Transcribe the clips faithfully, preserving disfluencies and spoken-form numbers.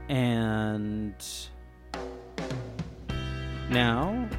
And now,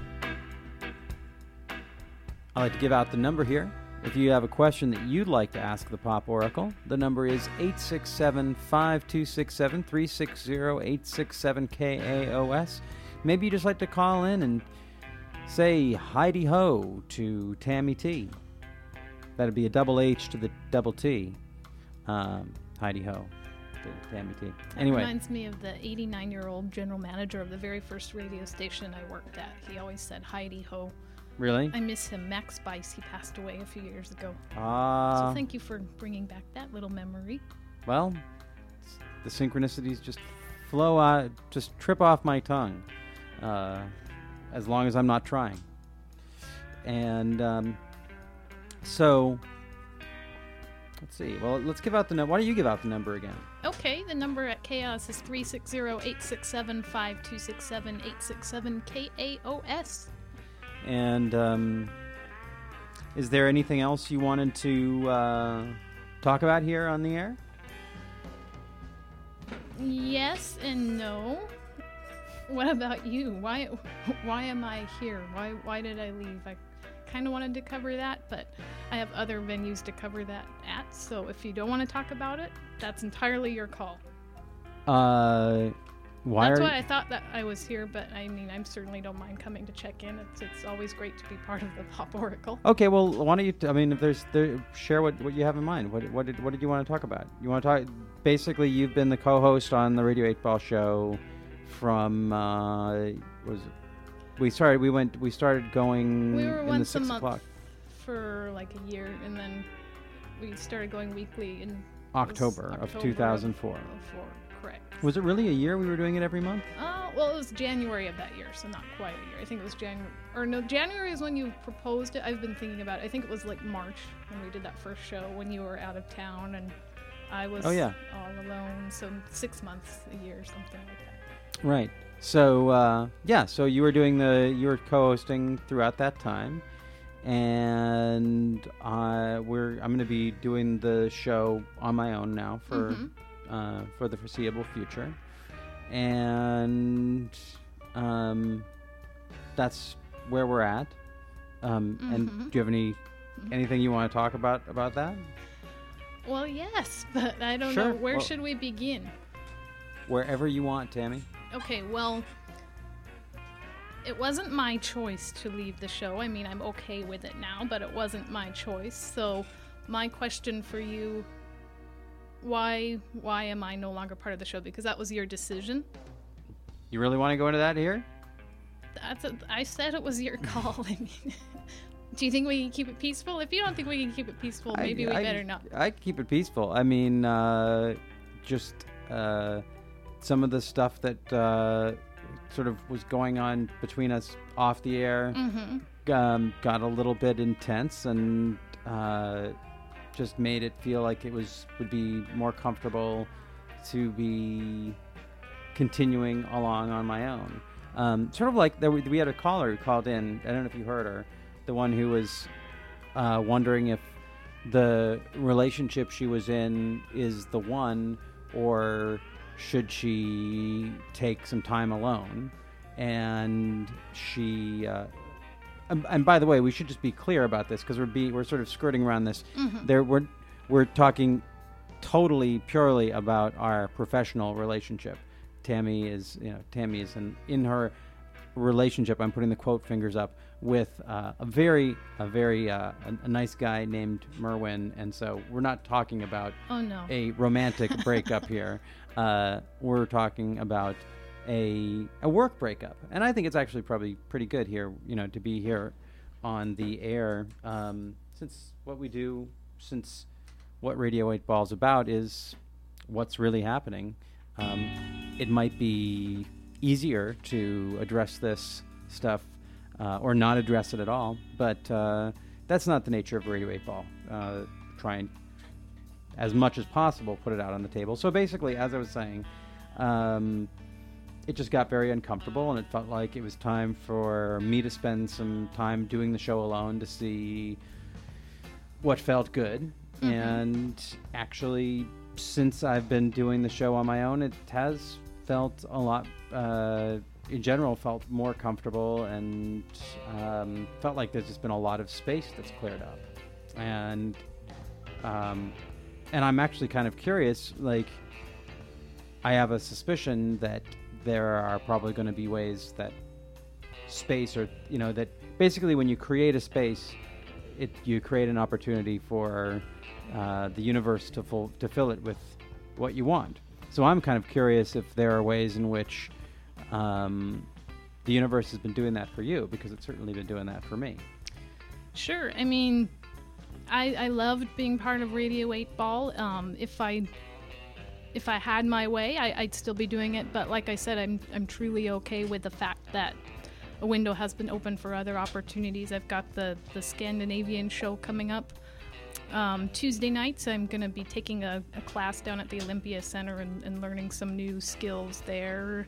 I'd like to give out the number here. If you have a question that you'd like to ask the Pop Oracle, the number is eight six seven, five two six seven, three six zero, eight six seven, K A O S. Maybe you just like to call in and say Heidi Ho to Tammy T. That'd be a double H to the double T. Um, Heidi Ho to Tammy T. That Anyway. reminds me of the eighty-nine-year-old general manager of the very first radio station I worked at. He always said Heidi Ho. Really? I miss him. Max Spice, he passed away a few years ago. Ah. So thank you for bringing back that little memory. Well, the synchronicities just flow out, just trip off my tongue, uh, as long as I'm not trying. And um, so, let's see. Well, let's give out the number. Why don't you give out the number again? Okay, the number at Chaos is three six zero, eight six seven, five two six seven, eight six seven, K A O S. And um, is there anything else you wanted to uh, talk about here on the air? Yes and no. What about you? Why why am I here? Why why did I leave? I kind of wanted to cover that, but I have other venues to cover that at. So if you don't want to talk about it, that's entirely your call. Uh, why That's are why I thought that I was here, but I mean, I certainly don't mind coming to check in. It's it's always great to be part of the Pop Oracle. Okay, well, why don't you? T- I mean, if there's, there, share what, what you have in mind. What what did what did you want to talk about? You want to talk? Basically, you've been the co-host on the Radio Eight Ball show from uh, was it, we started we went we started going We were in the once a six month o'clock for like a year, and then we started going weekly in October, it was of two thousand four. Of four, correct. Was it really a year? We were doing it every month. Uh, well, it was January of that year, so not quite a year. I think it was January, or no, January is when you proposed it. I've been thinking about it. I think it was like March when we did that first show when you were out of town and I was Oh, yeah. all alone. So six months a year, something like that. Right. So uh, yeah, so you were doing the you were co-hosting throughout that time, and uh, we're I'm going to be doing the show on my own now for Mhm. uh, for the foreseeable future, and um, that's where we're at. Um, And Mhm. do you have any anything you want to talk about about that? Well, yes, but I don't Sure. know. Where Well- should we begin? Wherever you want, Tammy. Okay, well, it wasn't my choice to leave the show. I mean, I'm okay with it now, but it wasn't my choice. So, my question for you, why why am I no longer part of the show? Because that was your decision. You really want to go into that here? That's a, I said it was your call. I mean, do you think we can keep it peaceful? If you don't think we can keep it peaceful, maybe I, we I, better not. I keep it peaceful. I mean, uh, just uh, some of the stuff that uh, sort of was going on between us off the air Mm-hmm. um, got a little bit intense, and uh, just made it feel like it was would be more comfortable to be continuing along on my own. Um, sort of like there we, we had a caller who called in. I don't know if you heard her. The one who was uh, wondering if the relationship she was in is the one, or should she take some time alone. And she... Uh, and, and by the way, we should just be clear about this, because we're be, we're sort of skirting around this. Mm-hmm. There, we're we're talking totally purely about our professional relationship. Tammy is, you know, Tammy is in, in her relationship. I'm putting the quote fingers up with uh, a very, a very, uh, a, a nice guy named Merwin, and so we're not talking about Oh no. a romantic breakup here. Uh, we're talking about a a work breakup, and I think it's actually probably pretty good here, you know, to be here on the air, um, since what we do, since what Radio eight Ball's about is what's really happening. Um, it might be easier to address this stuff uh, or not address it at all, but uh, that's not the nature of Radio eight Ball. Uh, try and, as much as possible, put it out on the table. So basically, as I was saying, um, it just got very uncomfortable, and it felt like it was time for me to spend some time doing the show alone to see what felt good. Mm-hmm. And actually, since I've been doing the show on my own, it has felt a lot, uh, in general, felt more comfortable and um, felt like there's just been a lot of space that's cleared up. And um, and I'm actually kind of curious, like, I have a suspicion that there are probably going to be ways that space or, you know, that basically when you create a space, it you create an opportunity for uh, the universe to full, to fill it with what you want. So I'm kind of curious if there are ways in which um, the universe has been doing that for you, because it's certainly been doing that for me. Sure. I mean, I, I loved being part of Radio eight Ball. Um, if I if I had my way, I, I'd still be doing it. But like I said, I'm I'm truly okay with the fact that a window has been open for other opportunities. I've got the, the Scandinavian show coming up. Um, Tuesday nights, I'm going to be taking a, a class down at the Olympia Center and, and learning some new skills there.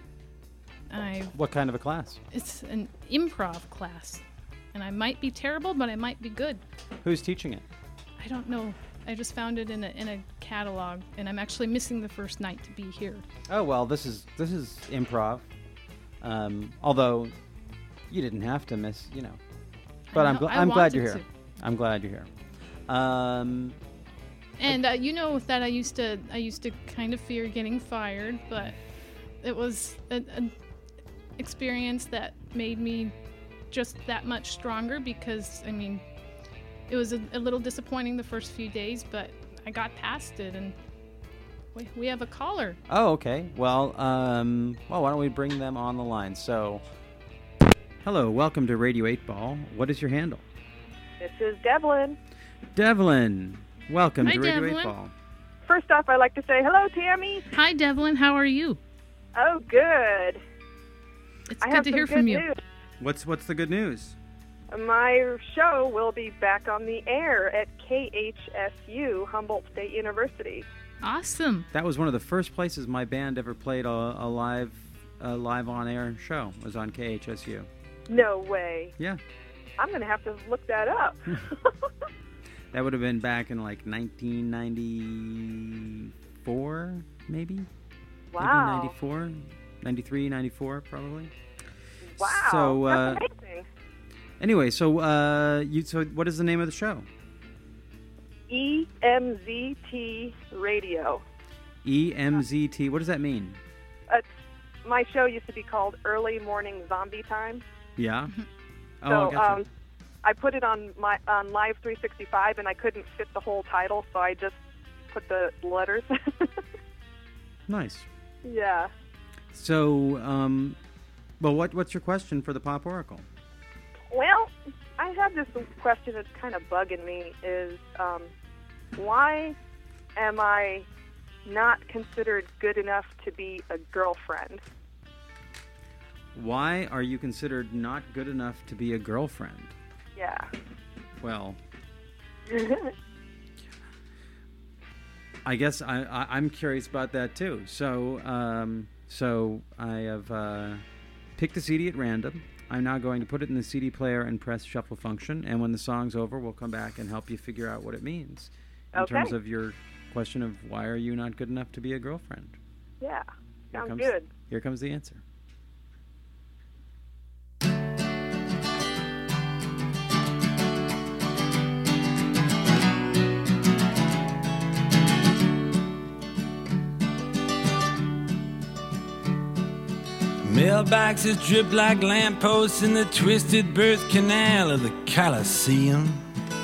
I What kind of a class? It's an improv class. And I might be terrible, but I might be good. Who's teaching it? I don't know. I just found it in a in a catalog, and I'm actually missing the first night to be here. Oh, well, this is this is improv. Um, although you didn't have to miss, you know. But I I'm know, gl- I I'm glad you're wanted here. I'm glad you're here. Um, And uh, you know that I used to I used to kind of fear getting fired, but it was an experience that made me just that much stronger, because I mean it was a, a little disappointing the first few days, but I got past it, and we, we have a caller. oh, okay. Well, um, well, why don't we bring them on the line? So, hello, welcome to Radio eight Ball. What is your handle? This is Devlin. Devlin. Welcome Hi, to Radio Devlin. eight Ball. First off, I'd like to say hello, Tammy. Hi, Devlin. How are you? Oh, good. It's I good have to some hear good from you. news. What's what's the good news? My show will be back on the air at K H S U, Humboldt State University. Awesome. That was one of the first places my band ever played a, a live a live on air show. Was on K H S U. No way. Yeah. I'm going to have to look that up. That would have been back in like nineteen ninety-four, maybe? Wow. Maybe ninety-four? ninety-three, ninety-four, probably. Wow. So, uh, That's amazing. Anyway, so uh, you so what is the name of the show? E M Z T Radio. E M Z T. What does that mean? It's, my show used to be called Early Morning Zombie Time. Yeah. Oh, So I gotcha. um, I put it on my on Live three sixty-five, and I couldn't fit the whole title, so I just put the letters. Nice. Yeah. So, um, well, what what's your question for the Pop Oracle? Well, I have this question that's kind of bugging me. Is um, why am I not considered good enough to be a girlfriend? Why are you considered not good enough to be a girlfriend? Yeah. Well, I guess I, I, I'm curious about that too. So, um, so I have uh, picked a C D at random. I'm now going to put it in the C D player and press shuffle function. And when the song's over, we'll come back and help you figure out what it means in Okay. terms of your question of why are you not good enough to be a girlfriend. Yeah. Here Sounds comes, good. Here comes the answer. Mailboxes drip like lampposts in the twisted birth canal of the Colosseum.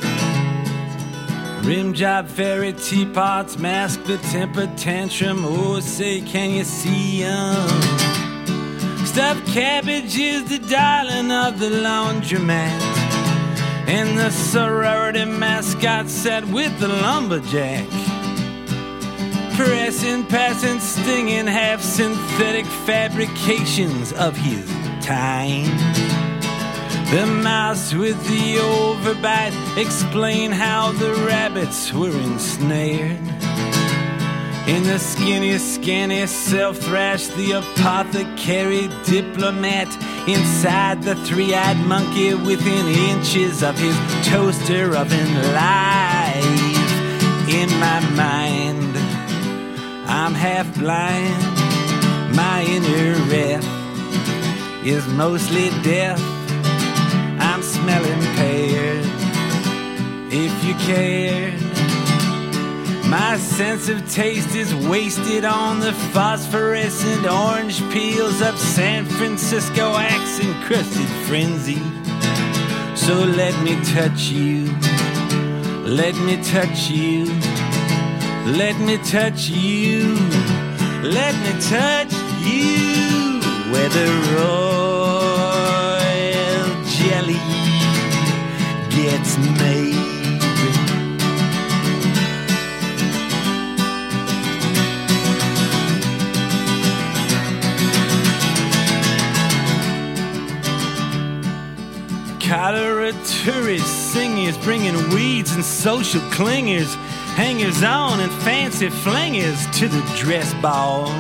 Rim job fairy teapots mask the temper tantrum. Oh, say, can you see 'em? Stuffed cabbage is the darling of the laundromat, and the sorority mascot sat with the lumberjack. Pressing, passing, stinging, half-synthetic fabrications of his time. The mouse with the overbite explain how the rabbits were ensnared. In the skinny, scanny self-thrash, the apothecary diplomat inside the three-eyed monkey within inches of his toaster oven life. In my mind, I'm half blind. My inner breath is mostly death. I'm smelling pears, if you cared. My sense of taste is wasted on the phosphorescent orange peels of San Francisco axe-encrusted frenzy. So let me touch you, let me touch you, let me touch you, let me touch you, where the royal jelly gets made. Cholera tourists, singers, bringing weeds and social clingers, hangers-on and fancy flingers to the dress ball.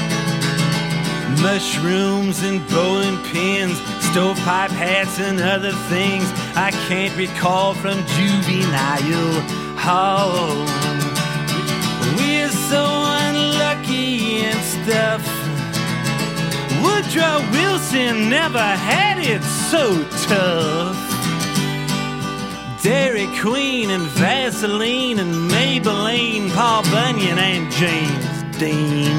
Mushrooms and bowling pins, stovepipe hats and other things I can't recall from juvenile hall. We're so unlucky and stuff. Woodrow Wilson never had it so tough. Dairy Queen and Vaseline and Maybelline, Paul Bunyan and James Dean.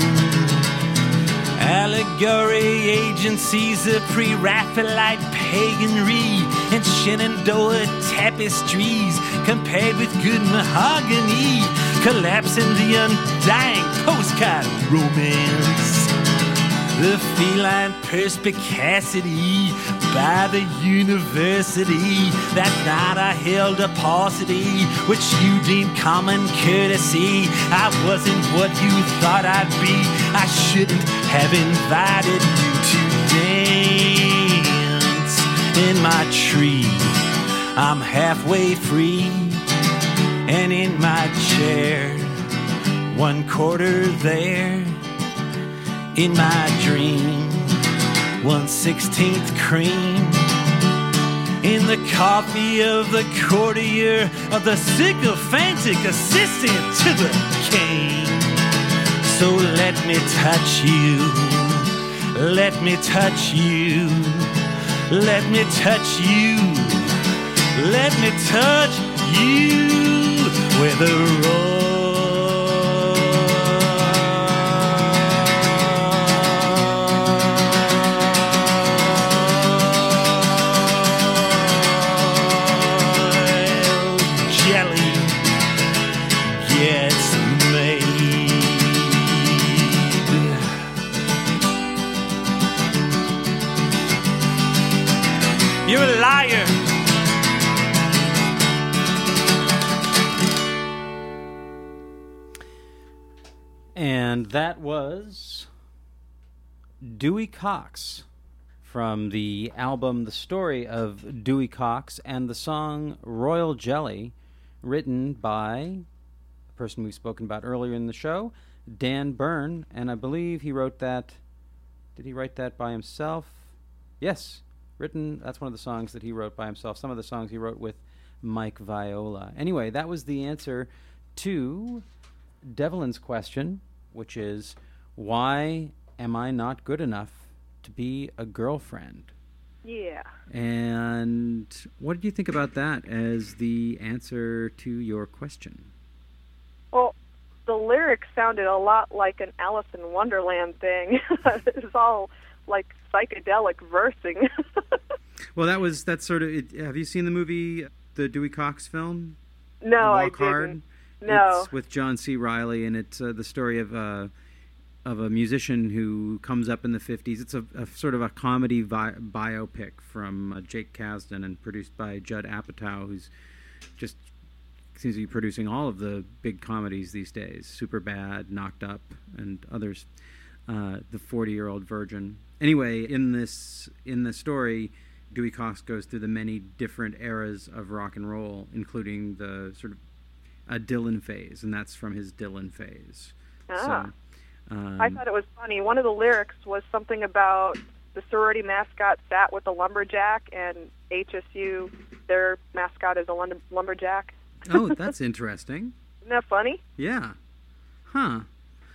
Allegory agencies of pre-Raphaelite paganry and Shenandoah tapestries compared with good mahogany, collapsing the undying postcard romance. The feline perspicacity by the university, that night I held a paucity which you deemed common courtesy. I wasn't what you thought I'd be. I shouldn't have invited you to dance in my tree. I'm halfway free, and in my chair, one quarter there. In my dream, one sixteenth cream. In the coffee of the courtier, of the sycophantic assistant to the king. So let me touch you, let me touch you, let me touch you, let me touch you, where the road You're a liar. And that was Dewey Cox from the album The Story of Dewey Cox and the song Royal Jelly, written by the person we've spoken about earlier in the show, Dan Byrne. And I believe he wrote that. Did he write that by himself? Yes. Written, that's one of the songs that he wrote by himself. Some of the songs he wrote with Mike Viola. Anyway, that was the answer to Devlin's question, which is, why am I not good enough to be a girlfriend? Yeah. And what did you think about that as the answer to your question? Well, the lyrics sounded a lot like an Alice in Wonderland thing. It was all like psychedelic versing. Well, that was that's sort of. It, have you seen the movie, the Dewey Cox film? No, I Walk Hard? didn't. No. It's with John C. Reilly, and it's uh, the story of uh, of a musician who comes up in the fifties. It's a, a sort of a comedy vi- biopic from uh, Jake Kasdan and produced by Judd Apatow, who's just seems to be producing all of the big comedies these days. Superbad, Knocked Up, and others. Uh, the forty-year-old virgin. Anyway, in this in the story, Dewey Cox goes through the many different eras of rock and roll, including the sort of a Dylan phase, and that's from his Dylan phase. Ah. So, um, I thought it was funny. One of the lyrics was something about the sorority mascot sat with a lumberjack, and H S U, their mascot is a lum- lumberjack. Oh, that's interesting. Isn't that funny? Yeah. Huh.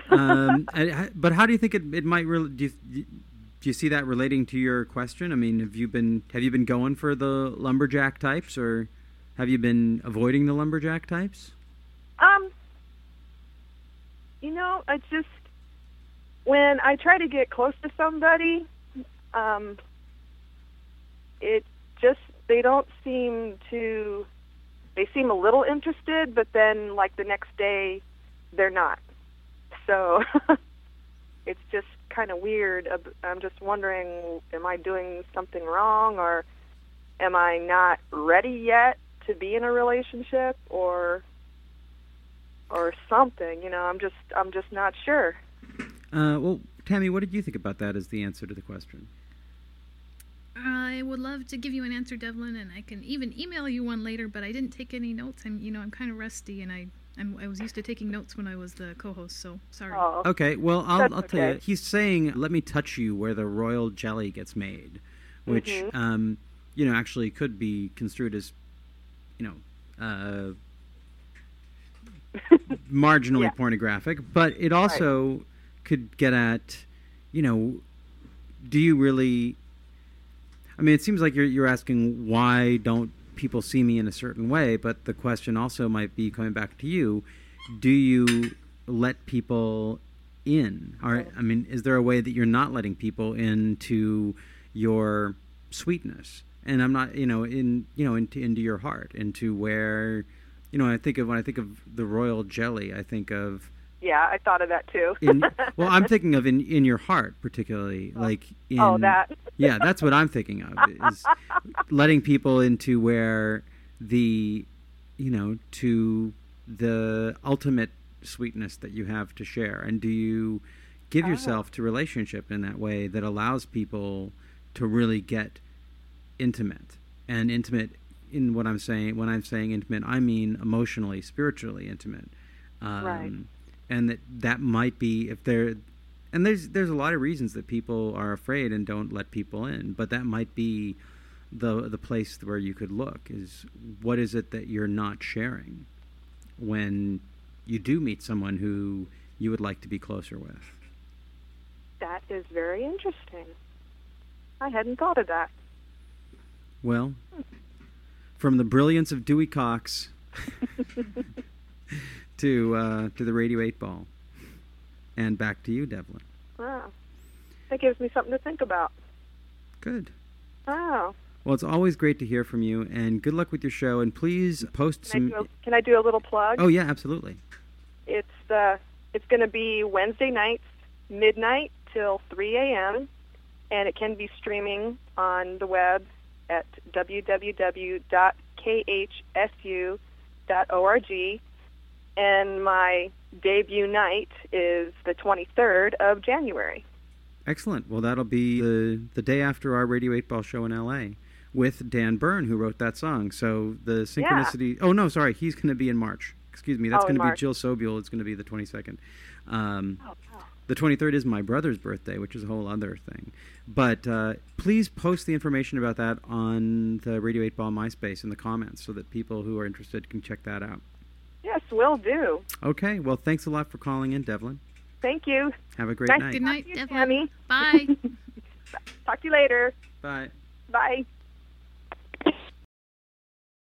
um, and- but how do you think it, it might really? Do you, do you see that relating to your question? I mean, have you been have you been going for the lumberjack types, or have you been avoiding the lumberjack types? Um, you know, I just when I try to get close to somebody, um, it just they don't seem to. They seem a little interested, but then like the next day, they're not. So it's just kind of weird. I'm just wondering, am I doing something wrong, or am I not ready yet to be in a relationship, or or something? You know, I'm just I'm just not sure. Uh, well, Tammy, what did you think about that as the answer to the question? I would love to give you an answer, Devlin, and I can even email you one later. But I didn't take any notes. I'm, you know, I'm kind of rusty, and I, I'm, I was used to taking notes when I was the co-host. So sorry. Oh, Okay, well, I'll, That's I'll tell you. okay. He's saying, "Let me touch you where the royal jelly gets made," which, Mhm. um, you know, actually could be construed as, you know, uh, marginally Yeah. pornographic, but it also could get at, you know, do you really? I mean, it seems like you're you're asking why don't people see me in a certain way, but the question also might be coming back to you: do you let people in? Or I mean, is there a way that you're not letting people into your sweetness? And I'm not, you know, in you know into into your heart, into where, you know, I think of when I think of the royal jelly, I think of yeah, I thought of that too. in well, I'm thinking of in in your heart particularly, like in Oh, that. yeah, that's what I'm thinking of, is letting people into where the, you know, to the ultimate sweetness that you have to share. And do you give Oh. yourself to relationship in that way that allows people to really get intimate? And intimate in what I'm saying, when I'm saying intimate, I mean emotionally, spiritually intimate. Um, Right. And that that might be if they're, and there's there's a lot of reasons that people are afraid and don't let people in, but that might be the the place where you could look, is what is it that you're not sharing when you do meet someone who you would like to be closer with. That is very interesting. I hadn't thought of that. Well, from the brilliance of Dewey Cox to uh, to the Radio eight Ball, and back to you, Devlin. Wow. That gives me something to think about. Good. Wow. Well, it's always great to hear from you, and good luck with your show. And please post Can, some. I, do a, can I do a little plug? Oh yeah, absolutely. It's uh, it's going to be Wednesday nights, midnight till three a.m., and it can be streaming on the web at w w w dot k h s u dot org. And my debut night is the twenty-third of January. Excellent. Well, that'll be the the day after our Radio eight Ball show in L A with Dan Byrne, who wrote that song. So the synchronicity... Oh, no, sorry. He's going to be in March. Excuse me. That's Oh, in going to be March. Jill Sobiel. It's going to be the twenty-second. Um, Oh, wow. The twenty-third is my brother's birthday, which is a whole other thing. But uh, please post the information about that on the Radio eight Ball MySpace in the comments so that people who are interested can check that out. Yes, will do. Okay. Well, thanks a lot for calling in, Devlin. Thank you. Have a great Nice night. Good night, to you, Devlin. Tammy. Bye. Talk to you later. Bye. Bye.